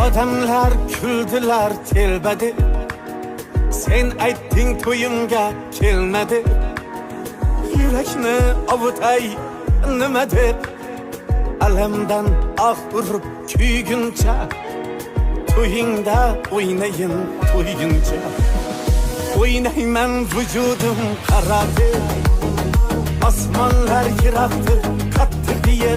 Odamlar kuldilar telbadi, sen aytding to'yimga kelmadi. Yurakni ovutay nima deb, alamdan urib kuyguncha, to'yingda o'ynayin to'yguncha. O'ynayman vujudim qaradi, osmonlar yiroqdir qattiq yer.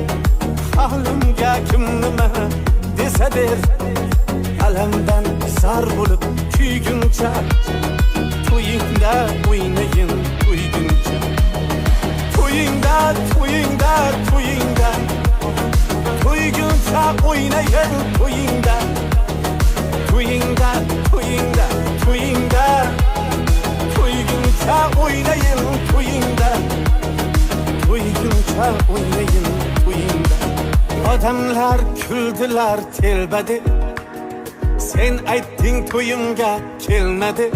Halimga kim nima desa der, alamdan zar bo'lib kuyguncha, to'yingda o'ynayin to'yguncha. To'yingda to'yingda to'yingda, to'yguncha o'ynayin to'yingda. To'yingda to'yingda to'yingda, to'yguncha o'ynayin to'yingda. To'yguncha o'ynayin to'yingda. Odamlar kuldilar telbadi, sen aytding to'yimga kelmadi.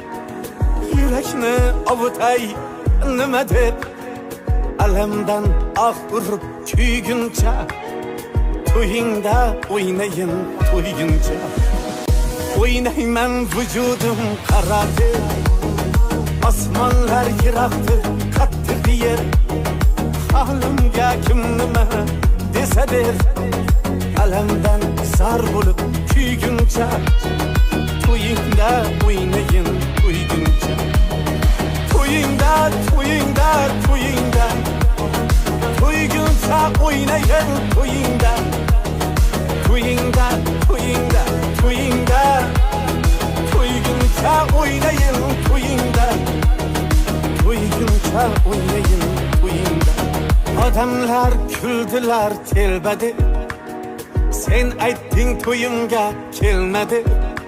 Yurakni ovutay nima deb, alamdan urib kuyguncha, to'yingda o'ynayin to'yguncha. O'ynayman vujudim qaradi, osmonlar yiroqdir qattiq yer. Halimga kim nima desa der, alamdan zar bo'lib kuyguncha, to'yingda o'ynayin to'yguncha. To'yingda to'yingda to'yingda, to'yguncha o'ynayin to'yingda. To'yingda to'yingda to'yingda, to'yguncha o'ynayin to'yingda. To'yguncha o'ynayin to'yingda. Odamlar kuldilar telbadi, sen aytding to'yimga kelmadi.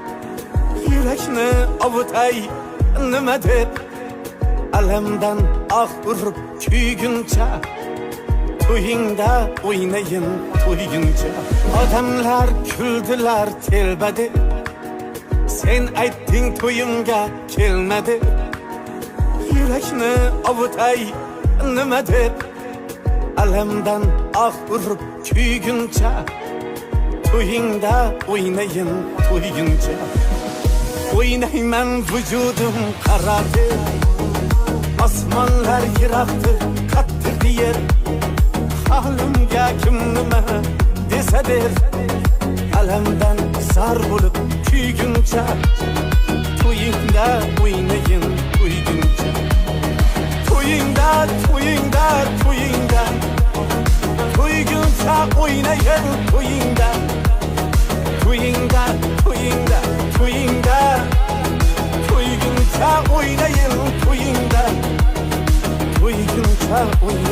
Yurakni ovutay nima deb, alamdan urib kuyguncha, to'yingda o'ynayin to'yguncha. Odamlar kuldilar telbadi, sen aytding to'yimga kelmadi. Yurakni ovutay nima deb, alamdan urib kuyguncha, to'yingda o'ynayin to'yguncha. O'ynayman vujudim qaradi, osmonlar yiroqdir qattiq yer. Halimga kim nima desa der, alamdan zar bo'lib kuyguncha, to'yingda o'ynayin to'yguncha. To'yingda to'yingda to'yingda, to'yguncha o'ynayin to'yingda. To'yingda to'yingda to'yingda, to'yguncha o'ynayin to'yingda. To'yguncha o'ynayin